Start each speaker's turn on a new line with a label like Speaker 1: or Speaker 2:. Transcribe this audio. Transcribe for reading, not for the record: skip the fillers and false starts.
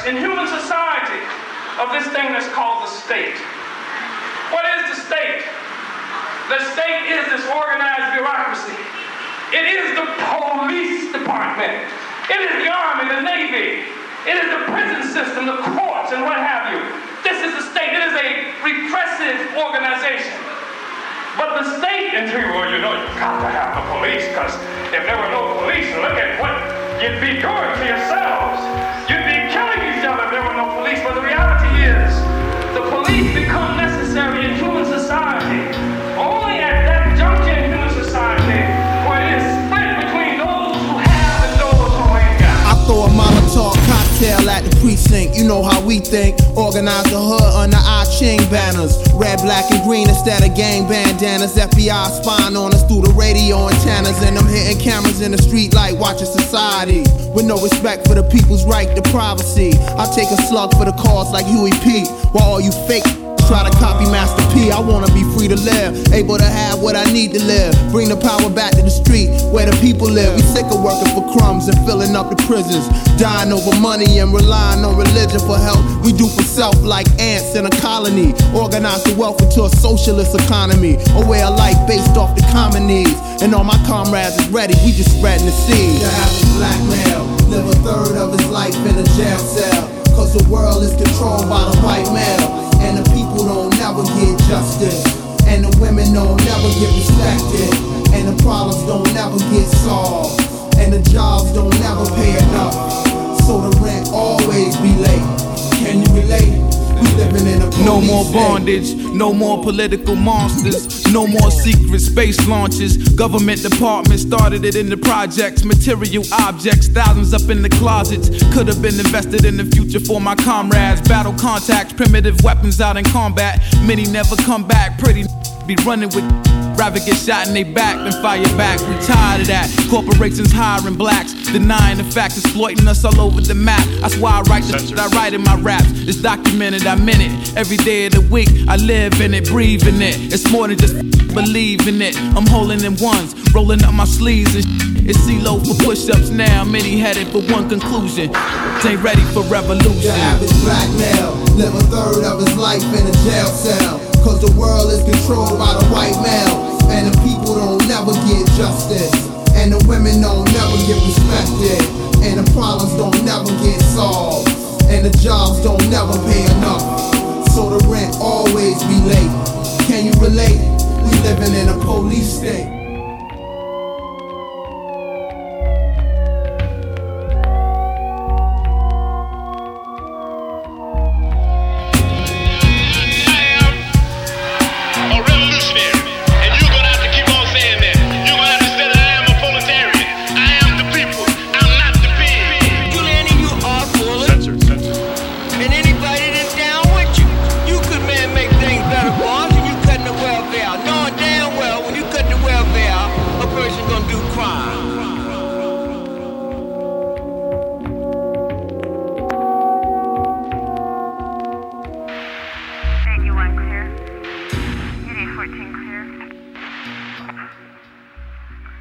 Speaker 1: in human society of this thing that's called the state. What is the state? The state is this organized bureaucracy. It is the police department. It is the Army, the Navy. It is the prison system, the courts, and what have you. This is the state. It is a repressive organization. But the state, and well, you know, you've got to have the police, because if there were no police, look at what you'd be doing to yourselves. You'd be killing each other if there were no police. But the reality is, the police become necessary in human society only at that juncture in human society where it is split between those who have and those who ain't got.
Speaker 2: I throw a Molotov cocktail at the precinct. You know how we think. Organize the hood under our Ching banners. Red, black, and green instead of gang bandanas. FBI spying on us through the radio antennas. And I'm hitting cameras in the street like watching society. With no respect for the people's right to privacy. I take a slug for the cause like Huey P. While all you fake try to copy Master P. I wanna be free to live, able to have what I need to live. Bring the power back to the street where the people live. We sick of working for crumbs and filling up the prisons, dying over money and relying on religion for help. We do for self like ants in a colony. Organize the wealth into a socialist economy, a way of life based off the common needs. And all my comrades is ready, we just spreading the seed. The average black male live a third of his life in a jail cell, cause the world is controlled by the white male. And the people don't never get justice, and the women don't never get respected, and the problems don't never get solved, and the jobs don't never pay enough, so the rent always be late. Can you relate? We living in a police
Speaker 3: No more
Speaker 2: state.
Speaker 3: bondage, no more political monsters, no more secret space launches. Government departments started it in the projects. Material objects, thousands up in the closets. Could have been invested in the future for my comrades. Battle contacts, primitive weapons out in combat. Many never come back, pretty be running with. Rather get shot in they back than fire back. We tired of that. Corporations hiring blacks, denying the facts, exploiting us all over the map. That's why I write the shit I write in my raps. It's documented, I'm in it. Every day of the week, I live in it, breathe in it. It's more than just believing it. I'm holding in ones, rolling up my sleeves and it's CeeLo for push-ups now. Many headed for one conclusion. Ain't ready for revolution.
Speaker 2: The average black male live a third of his life in a jail cell, cause the world is controlled by the white male. And the people don't never get justice, and the women don't never get respected, and the problems don't never get solved, and the jobs don't never pay enough, so the rent always be late. Can you relate? We living in a police state.